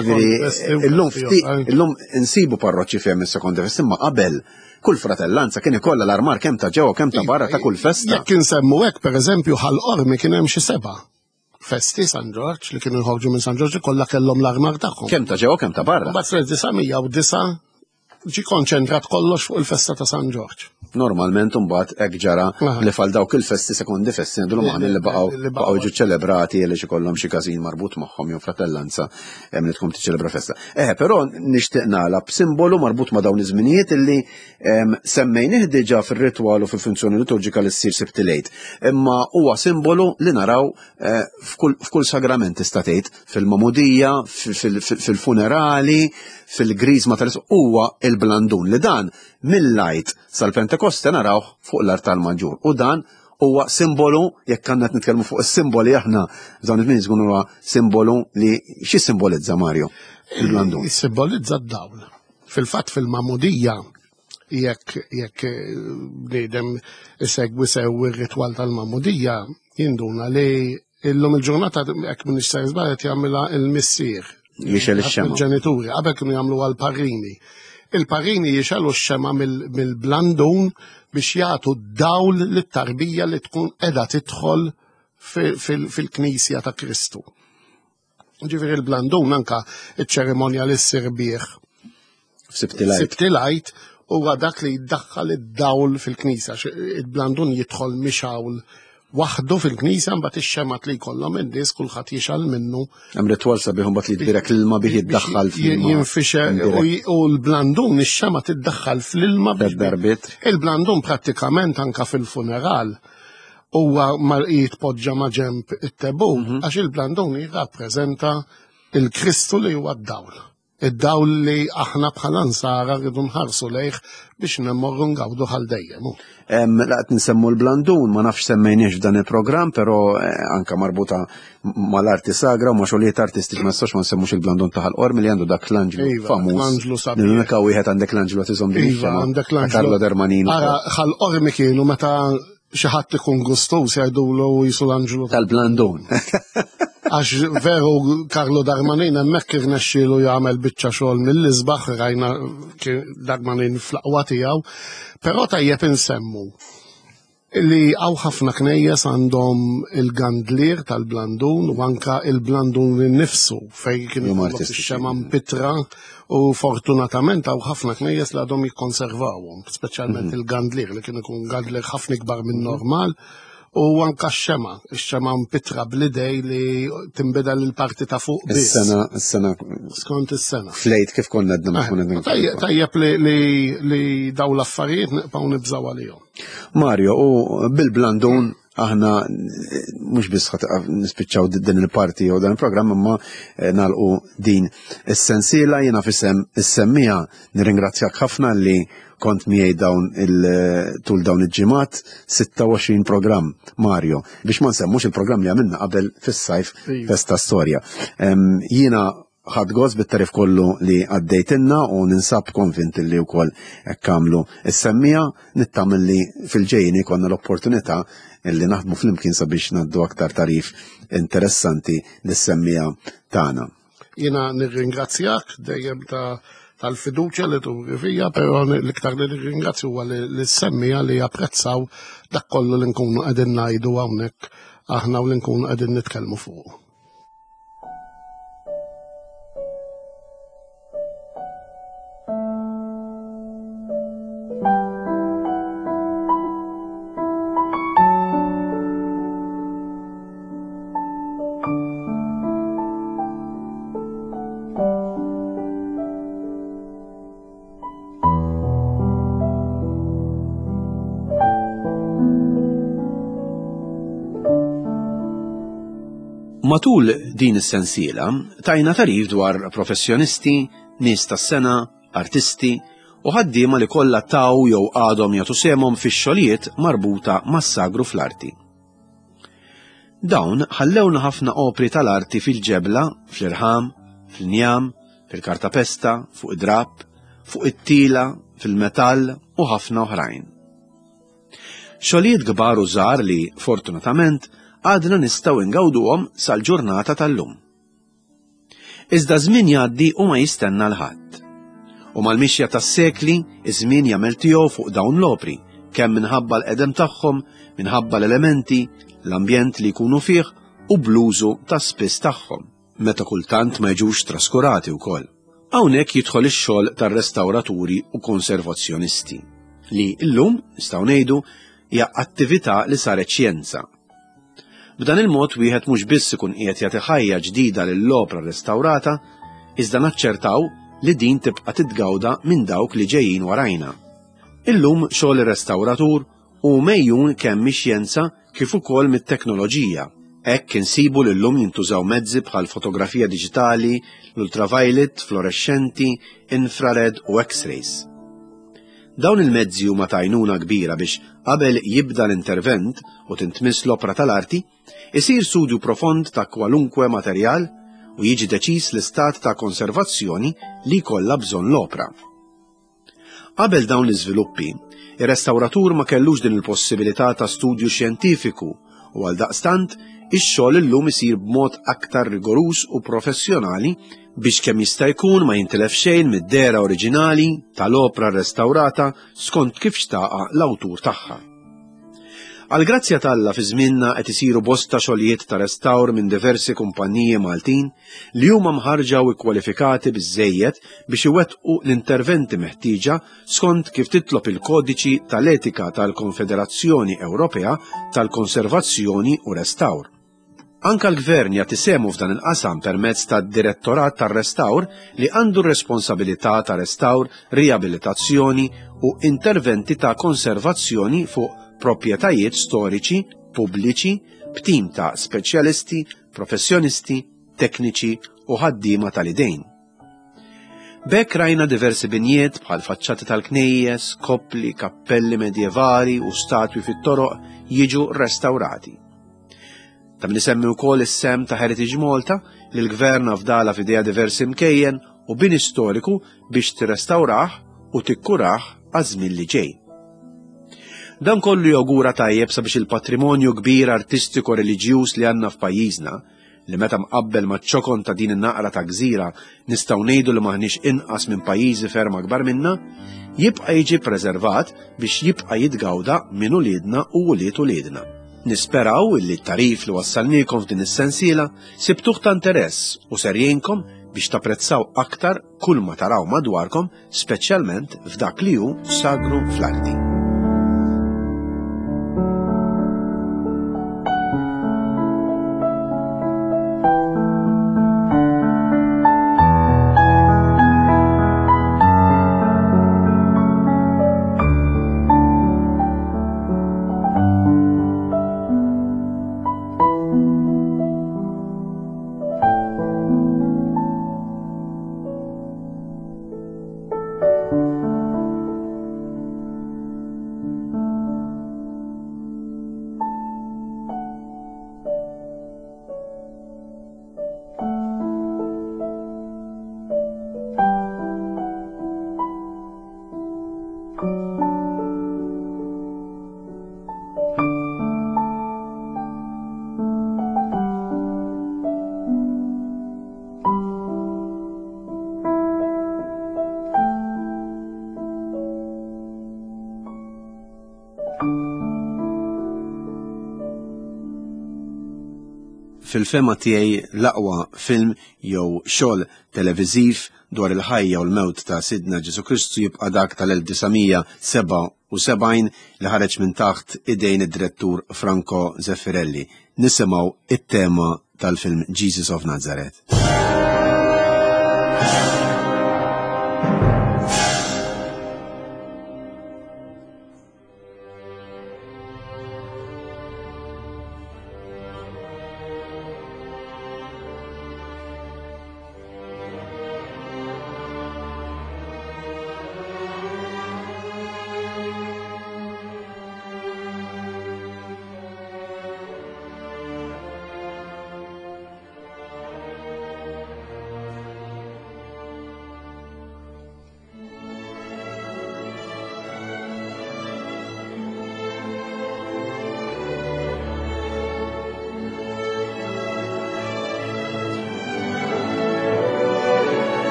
Illum insibu parroċċi fejn is-sekondi fest imma qabel kull fratellanza kien ikollha l-armar kemm ta' ġewwa kemm ta' barra ta' kull festa. Jekk insemmu hekk pereżempju ħall-Qormi kien hemm xi 7 festi San Ġorġ li kienu jħorġu minn San Ġorġ kollha kellhom l-armar tagħhom. Kemm ta' ġewwa kemm ta' barra. Mbagħad fl-1909 ġi konċentrat kollox fuq il-festa ta' San Ġorġ. Normalment mbagħad hekk ġara li fal dawk il-festi sekondi festi għandhom aħna li baqgħu ġu ċelebrati li xi kollhom xi każin marbut magħhom jew fratellanza hemm li tkun tiċċelebra festa. Però nixtieq nagħlab simbolu marbut ma' dawn iż-żminijiet illi semmejnih diġà fir-ritwal u fil-funzjoni liturġika li ssir Sibt il-Għid. Imma huwa simbolu li naraw f'kull sagrament tista' tgħid fil-mamudija, fil-funerali, fil-griżma huwa il-blandun li dan mill-lajt sal-Pentekoste naraw fuq l-art tal-Maġġur. U dan huwa simbolu, jekk għandna nitkellmu fuq is-simboli aħna f'dawn iż-żmien żgur huwa simbolu li xi simbolizza Mario il-blandun. Jissimbolizza d-dawl. Fil-fatt fil-mamudija jekk bniedem isegwi sew ir-ritwal tal-mamudija jinduna li illum il-ġurnata hekk minn ix-ser żbalet jagħmilha il-missier. Jixel ix-xema. Il-ġenituri, qabel kienu jagħmlu għall-parrini. Il-parrini jixelu x-xema mill-blandun biex jagħtu d-dawl lit-tarbija li tkun qiegħda tidħol fil-Knisja ta' Kristu. Ġifieri il-blandun anke iċ-ċerimonja li ssir bih f'Sibt il-Għid. Sibt il-Għid huwa dak li jdaħħal id-dawl fil-Knisja. Il-blandun jidħol mixawl waħdu fil-Knisja mbagħad ix-xemat li jkollhom in-nies kulħadd jixal minnu. Hemm ritwal sabiħ mbagħad li jitbirek l-ilma bih jiddaħħal fl-ilma. Jinfixer u l-blandun ix-xema tiddaħħal fl-ilma darbit. Il-blandun prattikament anke fil-funeral huwa jitpoġġa ma' ġenb it-tebuk għax il-blandun jirrappreżenta il-Kristu li huwa d-dawl. Id-dawl li aħna bħala nsara rridu nħarsu lejh biex nemmorru ngawdu għal dejjem. Laqt nsemmu l-blandun, ma nafx semmejniex f'dan il-programm, però anka marbuta mal-arti sagra u ma' xogħlijiet artistiċi ma nistax ma nsemmux il-blandun ta' Ħall-Qormi li għandu dak l-Anġlu famuż. L-unika wieħed għandek l-Anġlu qed iżomm bil Carlo Dermanino. Ara Ħall-Qormi kienu meta xi ħadd ikun gustus jgħidulu jisu l-Anġlu tal-blandun. Għax veru Carlo Darmanin hemmhekk irnexxielu jagħmel biċċa xogħol mill-isbaħ rajna Darmanin fl-aqwa tiegħu, però tajjeb insemmu li hawn ħafna knejjes għandhom il-gandlier tal-blandun u anke il-blandun innifsu fejn kien ix-xema mpitra u fortunatament hawn ħafna knejjes li għadhom jikkonservawhom, speċjalment il-gandlier li kien ikun gandlier ħafna ikbar minn normal. U anka x-xema, x-xema mpitra bl-idej li timbeda l-parti ta' fuq biss. Is-sena. Skont is-sena. Flejt kif konna d-dam. Tajjeb li daw l-affarijiet nibqgħu nibżaw għalihom. Mario, u bil-blandun aħna mhux biss nispiċċaw din il-parti u dan il-programm imma nagħlqu din is-sensiela jiena f'isem is-semmija nirringrazzjak ħafna li kont miegħi tul dawn il-ġimgħat 26 programm Mario biex ma nsemmux il-programm li għamilna qabel fis-sajf festa storja. Jiena ħadd gost bit-tarif kollu li għaddejtilna u ninsab konvint li wkoll hekk għamlu is-semmija nittamel li fil-ġejjin konna l-opportunità illi naħdmu flimkien sabiex naddu aktar tarif interessanti lis-semmija tagħna. Jiena nirringrazzjak dejjem tal-fiduċja li turi fija, però l-iktar li nirringrazzju huwa lis-semmija li japprezzaw dak kollu li nkunu qegħdin ngħidu hawnhekk aħna u li nkunu qegħdin nitkellmu fuq. Matul din is-sensiela tajna tarif dwar professjonisti, nies tas-sena, artisti u ħaddiema li kollha taw jew għadhom jagħtu semhom fix-xogħlijiet marbuta mas-sagru fl-arti. Dawn ħallewna ħafna opri tal-arti fil-ġebla, fl-irħam, fil-njam, fil-kartapesta, fuq id-drab, fuq it-tila, fil-metall u ħafna oħrajn. Xogħlijiet kbar u żgħar li fortunatament għadna nistgħu ingawduhom sal-ġurnata tal-lum. Iżda żmien jgħaddi u ma jistenna l-ħadd. U mal-mixja tas-sekli iż-żmien jagħmel tiegħu fuq dawn l-opri, kemm minħabba l-qedem tagħhom, minħabba l-elementi, l-ambjent li jkunu fih u bl-użu ta' spiss tagħhom, meta kultant ma jiġux traskurati wkoll. Hawnhekk jidħol ix-xogħol tar-restawraturi u konservazzjonisti li llum nistgħu ngħidu hija attività li saret xjenza. B'dan il-mod wieħed mhux biss ikun qiegħed jagħti ħajja ġdida lill-opra rrestawrata, iżda naċċertaw li din tibqa' titgawda minn dawk li ġejjin warajna. Illum xogħol ir-restawratur hu mejjun kemm mix-xjenza kif ukoll mit-teknoloġija. Hekk insibu li llum jintużaw mezzi bħal fotografija diġitali, l-ultraviolet, fluorescenti, infrared u X-rays. Dawn il-mezzi huma ta' għajnuna kbira biex qabel jibda l-intervent u tintmiss l-opra tal-arti, isir studju profond ta' kwalunkwe materjal u jiġi deċiż l-istat ta' konservazzjoni li jkollha bżonn l-opra. Qabel dawn l-iżviluppi, ir-restawratur ma kellux din il-possibilità ta' studju xjentifiku u għaldaqstant ix-xogħol illum isir b'mod aktar rigorus u professjonali biex kemm jista' jkun ma jintilef xejn mid-dera oriġinali tal-opra rrestawrata skont kif xtaqa l-awtur tagħha. Għall-grazzja t'Alla fi żmienna qed isiru bosta xogħlijiet ta' restawr minn diversi kumpanniji Maltin li huma mħarġa u kkwalifikati biżżejjed biex iwettqu l-interventi meħtieġa skont kif titlob il-kodiċi tal-etika tal-Konfederazzjoni Ewropea tal-Konservazzjoni u Restawr. Anka l-Gvern jagħti semu f'dan il-qasam permezz tad-Direttorat tar-Restawr li għandu r-responsabilità ta' restawr, riabilitazzjoni u interventi ta' konservazzjoni fuq proprjetajiet storiċi, pubbliċi, b'tim ta' speċjalisti, professjonisti, tekniċi u ħaddiema tal-idejn. B'hekk rajna diversi binjiet bħal faċċati tal-knejjes, koppli, kappelli medjevali u statwi fit-toroq jiġu restawrati. Tam nisemmi wkoll is-sem ta' Heritage Malta li l-Gvern fdala f'idea diversi mkejjen u bini storiku biex tirrestawrah u tikkurah għaż-żmien li ġej. Dan kollu jogura tajjeb sabiex il-patrimonju kbir artistiku reliġjuż li għandna f'pajjiżna li meta mqabbel maċ-ċokon ta' din in-naqra ta' gżira nistgħu ngħidu li maħniex inqas minn pajjiżi ferm akbar minna, jibqa' jiġi preservat biex jibqa' jitgawda minn uliedna u ulied uliedna. Nisperaw illi t-tarif li wassalnikom f'din is-sensiela sibtuh ta' interess u serjenkom biex tapprezzaw aktar kull ma taraw madwarkom, speċjalment f'dak li hu sagru fl-arti. Fil-fema tiegħi l-aqwa film jew xogħol televiżiv dwar il-ħajja u l-mewt ta' Sidna Ġesu Kristu jibqa' dak tal-1977 li ħareġ minn taħt idejn id-direttur Franco Zeffirelli. Nisimgħu it-tema tal-film Jesus of Nazareth.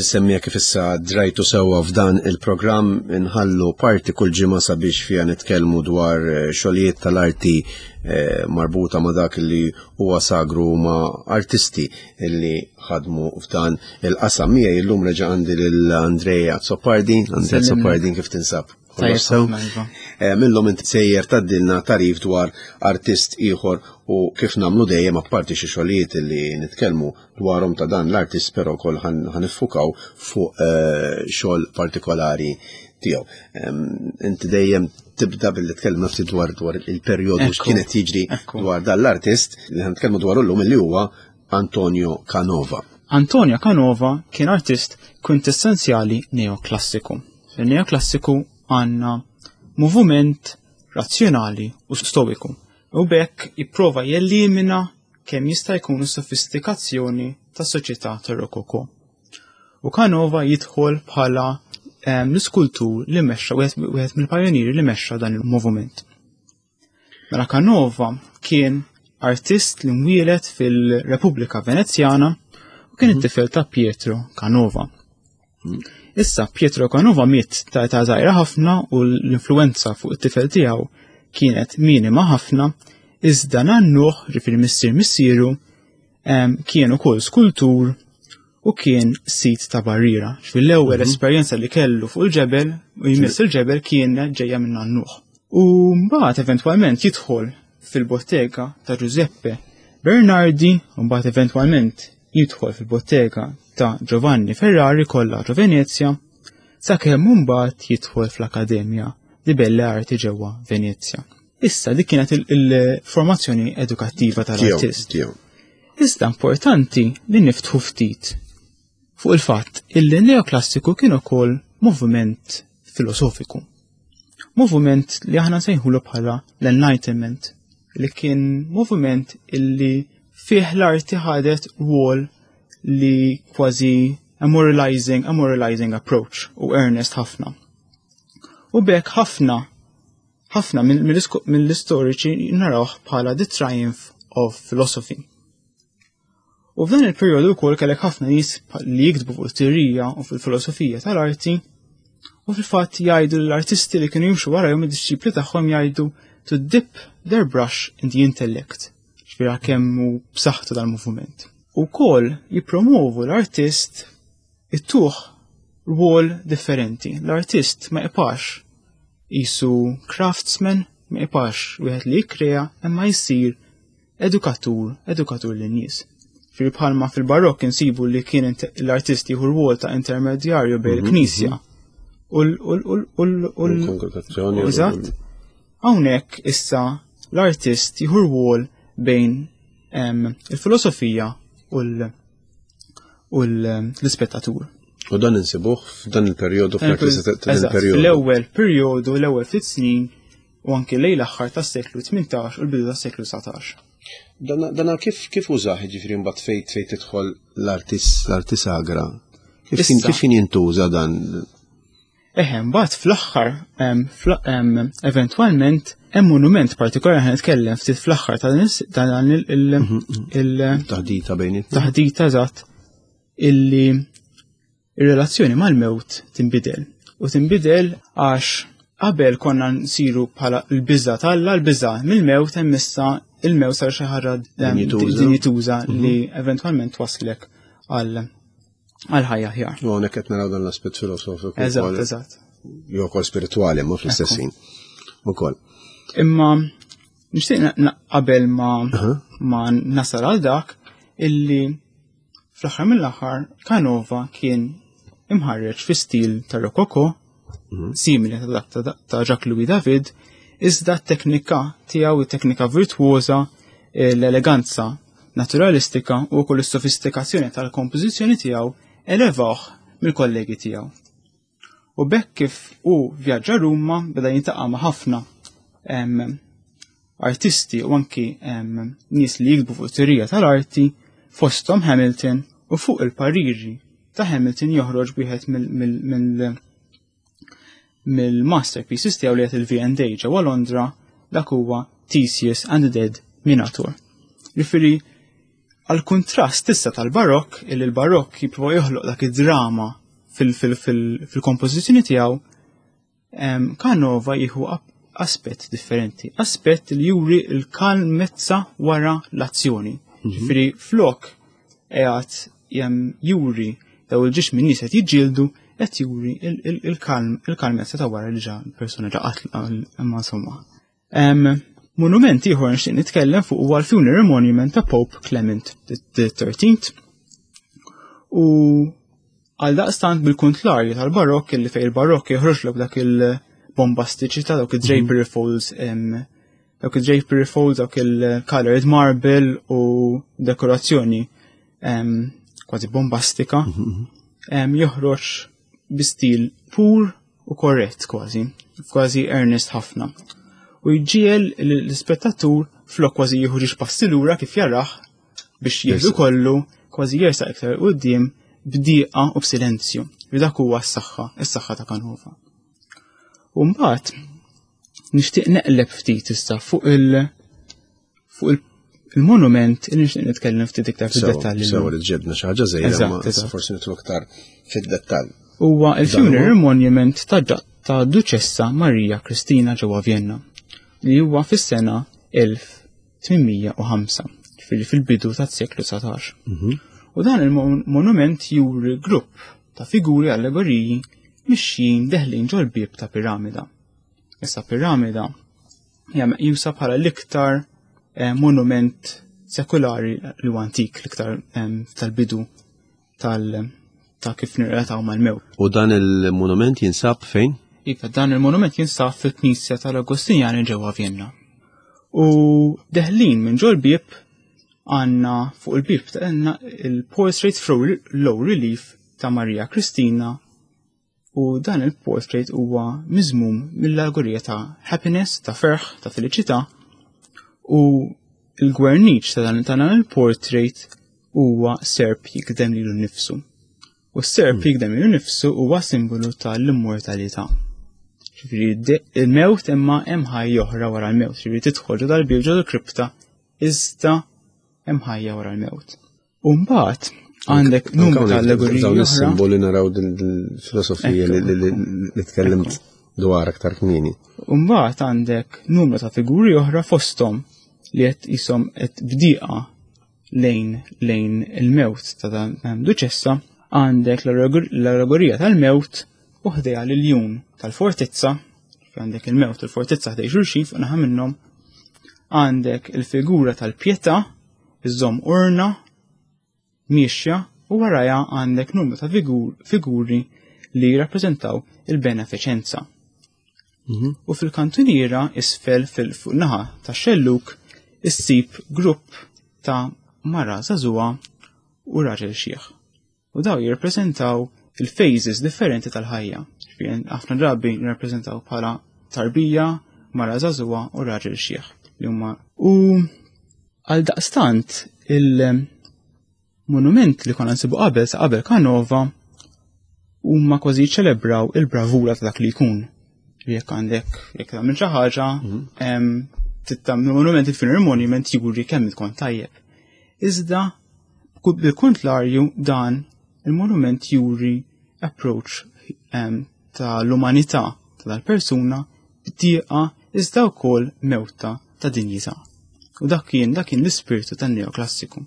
tissemmija kif issa drajtu sewwa f'dan il-programm inħallu parti kull ġimgħa sabiex fiha nitkellmu dwar xogħlijiet tal-arti marbuta ma' dak li huwa sagru ma' artisti li ħadmu f'dan il-qasam. Miegħi llum reġa' għandi lil Andrea Zoppardi. Andrea Zoppardi kif tinsab? Millhom inti sejjer taddilna tarif dwar artist ieħor u kif nagħmlu dejjem apparti xi xogħlijiet li nitkellmu dwarhom ta' dan l-artist però wkoll ħanifukaw fuq xogħol partikolari tiegħu. Inti dejjem tibda billi tkellem nafsi dwar il-perjodu x'kienet jiġri dwar dan l-artist li ħanitkellmu dwar illum illi huwa Antonio Canova. Antonio Canova kien artist kwintessenzjali neoklassiku. Il-neoklassiku għandna moviment razzjonali u stoiku. U bekk jipprova jellimina kemm jista' jkun sofistikazzjoni tas-soċjetà tar-Rokoko. U Canova jidħol bħala l-iskultur li mexxa wieħed mill-pajonieri li mexxa dan il-moviment. Mela Canova kien artist li mwieled fil-Repubblika Venezjana u kien it-tifel ta' Pietro Canova. Issa Pietro Canova miet ta' żgħira ħafna u l-influenza fuq it-tifel tiegħu kienet minima ħafna, iżda nannuh ġifieri missieru kien ukoll skultur u kien sit ta' barriera. Fil-ewwel esperjenza li kellu fuq il-ġebel u jmiss il-ġebel kien ġejja minn nannuh. U mbagħad eventwalment jidħol fil-bottega ta' Giuseppe Bernardi u mbagħad eventwalment jidħol fil-bottega ta' Giovanni Ferrari Collage Venezia sakemm mbagħad jidħol fl-Akkademja di Belle Arti ġewwa Venezia. Issa dik kienet il-formazzjoni edukattiva tal-artist. Iżda importanti li niftħu ftit fuq il-fatt illi neoklassiku kien ukoll moviment filosofiku. Moviment li aħna nsejħulu bħala l-Enlightenment, li kien moviment illi fih l-arti ħadet rwol li kważi a moralizing approach u earnest ħafna. U bekk ħafna mill-istoriċi narawh bħala the triumph of philosophy. U f'dan il-perjodu wkoll kellek ħafna nies li jiktbu fuq it-teorija u fil-filosofija tal-arti u fil-fatt jgħidu l-artisti li kienu jimxu warahom id-disċipli tagħhom jgħidu to dip their brush in the intellect, ġifieri kemm hu b'saħħtu dal-moviment. Ukoll jippromovu l-artist ittuh rwol differenti. L-artist ma jibqax qisu craftsman, ma jibqax wieħed li jikkrea imma jsir edukatur lin-nies. Bħalma fil-Barokk insibu li kien l-artist jieħu rwol ta' intermedjarju bejn il-Knisja u l-kongregazzjoni. Eżatt. Hawnhekk issa l-artist jieħu rwol bejn il-filosofija u l-ispettatur. U dan insibuh f'dan il-perjodu fl-ewwel perjodu, l-ewwel ftit snin u anke lejn l-aħħar tas-seklu 18 u l-bidu tas-seklu 19. Dana kif użah ġifieri mbagħad fejn tidħol l-arti sagra? Kif jintuża dan? Mbagħad fl-aħħar eventwalment hemm monument partikolari ħa nitkellem ftit fl-aħħar ta' dan il-taħdita bejnietna. Taħdita eżatt illi ir-relazzjoni mal-mewt tinbidel. U tinbidel għax qabel konna nsiru bħala l-biża' tal-Alla, l-biża' mill-mewt hemm issa il-mewt sar xi ħaġa dinjituża li eventwalment waslek għal ħajja aħjar. U hawnhekk qed naraw dan l-aspett filosofiku. Eżatt. Jew ukoll spiritwali ma fl-istess ħin. Ukoll. Imma nixtieq qabel ma nasal għal dak illi fl-aħħar mill-aħħar Canova kien imħarreġ fi stil ta' Rokoko, simili ta' dak ta' Jacques Louis David, iżda t-teknika tiegħu it-teknika virtuosa, l-eleganza naturalistika u wkoll is-sofistikazzjoni tal-kompożizzjoni tiegħu elevawh mill-kollegi tiegħu. U bekk kif hu vjaġġa Ruma beda jintaqa' ma' ħafna artisti u anki nies li jiktbu fuq teorija tal-arti fosthom Hamilton u fuq il-pariri ta' Hamilton joħroġ wieħed mill-masterpieces tiegħu li qed il-V&A ġewwa Londra dak huwa Theseus and the Dead Minotaur. Ġifieri Għal kontrast issa tal-barokk, il-barokk jipprova joħloq dak id-drama fil-kompożizzjoni tiegħu, Canova jieħu aspett differenti, aspett li juri l-kalmezza wara l-azzjoni. Ġifieri flok qiegħed juri daw il-ġiex min nies qed jiġġieldu qed juri il-kalmezza ta' wara li ġa l-persuna ġa qatla imma insomma. Monument ieħor nixtieq nitkellem fuq huwa l-funeral monument ta' Pope Clement XIII. U għal daqstant bil-kontlarju tal-barokk illi fejn il-barokk joħroġlok dak il-bombastiċità dawk id-drapery folds, dawk il-colored marble u dekorazzjoni kważi bombastika, joħroġ bi stil pur u korrett kważi earnest ħafna. U jġiel l-spettatur flok kważi jieħu ġiex passi lura kif jaraħ biex jieħdu kollu kważi jersa' iktar quddiem b'dieqa u b'silenzju. Dak huwa s-saħħa ta' Canova. U mbagħad nixtieq neqleb ftit issa fuq il-monument li nixtieq nitkellem ftit iktar fid-dettalji. Sewa li ġedna xi ħaġa żejra ma forsi nidħlu aktar fid-dettall. Huwa il-funeral monument ta' Duċessa Marija Kristina ġewwa Vienna li huwa fis-sena 1805, fil-bidu tas-seklu 19. U dan il-monument juri grupp ta' figuri allegoriji mixjin deħlin ġol-bieb ta' piramida. Issa piramida hija meqjusa bħala l-iktar monument sekulari li huwa antik, l-iktar tal-bidu ta' kif nirrelataw mal-mewt. U dan il-monument jinsab fejn? Iva, dan il-monument jinsab fil-Knisja tal-Agustinjani ġewwa Vienna. U deħlin minn ġol-bieb għandna fuq il-bieb għandna il-portrait low relief ta' Marija Kristina u dan il-portrait huwa miżmum mill-allegorija ta' happiness, ta' ferħ, ta' feliċità u il-gwerniċ ta' dan il-portrait huwa serp jikdem lilu nnifsu. U s-serp jikdem lilu nnifsu huwa simbolu tal-immortalità. Ġifieri il-mewt imma hemm ħajja oħra wara l-mewt, ġifieri tidħol ġodha l-bieb ġodha l-kripta iżda hemm ħajja wara l-mewt. U mbagħad għandek numru ta' allegoriji oħra. Dawn is-simboli naraw il-filosofija li tkellimt dwar aktar kmieni. U mbagħad għandek numru ta' figuri oħra fosthom li qed ishom qed bdieqa lejn il-mewt ta' dan Duċessa, għandek l-allegorija tal-mewt u ħdejha l-iljun tal-fortizza, għandek il-mewt u l-fortizza ħdej xulxin fuq naħa minnhom, għandek il-figura tal-pjetà, iżżomm urna, miexja u warajha għandek numru ta' figuri li jirrappreżentaw il-benefiċenza. U fil-kantuniera isfel fuq naħa tax-xelluk issib grupp ta' mara żagħżugħa u raġel xieħ. U daw jirrappreżentaw il-phases differenti tal-ħajja. Ħafna drabi jirrappreżentaw bħala tarbija, mara żagħżugħa u raġel xieħ li huma. U għal daqstant il-monument li konna nsibu qabel Canova huma kważi ċelebraw il-bravura ta' dak li jkun. Jekk tagħmel xi ħaġa, monument il-funeral monument juri kemm tkun tajjeb. Iżda bil-kontlarju dan il-monument juri approach ta' l-umanità ta' dal-persuna b'dieqa iżda wkoll mewta ta' dinjità. U dak kien l-ispirtu tan-neoklassiku.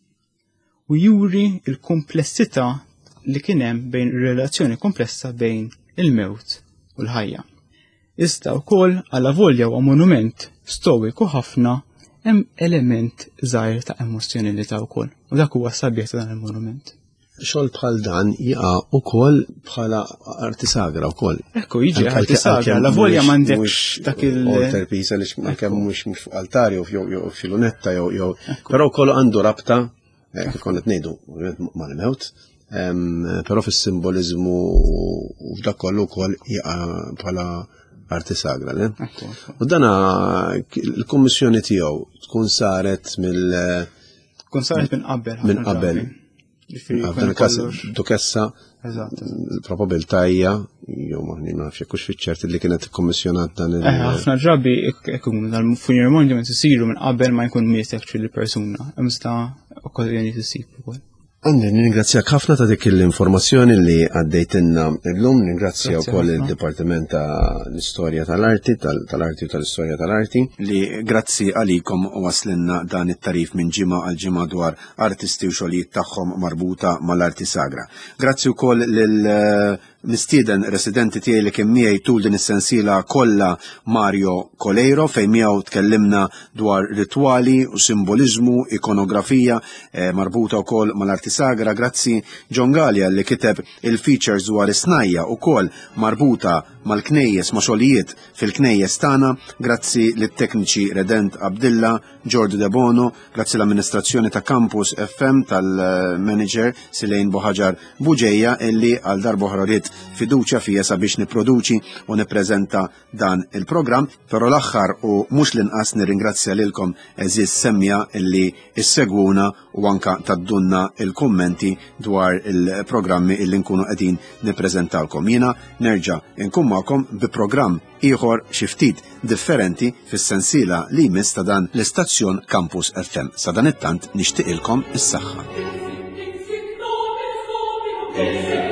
U juri l-komplessità li kien hemm bejn ir-relazzjoni komplessa bejn il-mewt u l-ħajja. Iżda wkoll alla volja huwa monument stoiku ħafna hemm element żgħir ta' emozjonalità wkoll. U dak huwa sabiħ ta' dan il-monument. Xogħol bħal dan jaqa' ukoll bħala arti sagra wkoll. Ekku jiġi arti sagra, la volja m'għandekx dak il-altar piece għaliex kemm mhux fuq altari jew filunetta jew però wkoll għandu rabta kif konna ngħidu mal-mewt, però fis-simboliżmu u f'dak kollu wkoll jaqa' bħala arti sagra. U dana l-kummissjoni tiegħu tkun saret minn qabel. F'dan il-każ Duċessa il-probabilità hija jew maħni ma nafx hekk fiċċert li kienet ikkommissjonat dan il- ħafna drabi ikun dal-funeral monument isiru minn qabel ma jkun miet actually persuna. Iżda okkażjoni tissib ukoll. Għandi, ningrazzjak ħafna ta' dik l-informazzjoni li għaddejtinna l-lum, ningrazzja wkoll il-Dipartiment ta' l-Istorja tal-Arti, tal-Arti u tal-Istorja tal-Arti, li grazzi għalikom waslinna dan it-tarif minn ġimgħa għal ġimgħa dwar artisti u xogħlijiet tagħhom marbuta mal-arti sagra. Grazzi wkoll lil nistieden residenti tiegħi li kien miegħi tul din is-sensiela kollha Mario Coleiro fejn miegħu tkellimna dwar ritwali u simboliżmu, ikonografija marbuta wkoll mal-arti sagra. Grazzi John Gallia li kiteb il-features dwar is-snajja wkoll marbuta mal-knejjes ma' xogħlijiet fil-knejjes tagħna. Grazzi lit-tekniċi Redent Abdilla, Jordi De Bono, grazzi l-amministrazzjoni ta' Campus FM tal-manager Silejn Boħaġar Buġejja illi għal darba oħra fiduċja fija sabiex niproduċi u nippreżenta dan il-programm, però l-aħħar u mhux l-inqas nirringrazzja lilkom eżiż semmija illi issegwuna u anka taddunna il-kummenti dwar il-programmi illi nkunu qegħdin nippreżentawlkom. Jiena nerġa' nkun magħkom bi programm ieħor xi ftit differenti fis-sensiela li jmiss ta' dan l-istazzjon Campus FM. Sa dan it-tant nixtieqilkom is-saħħa.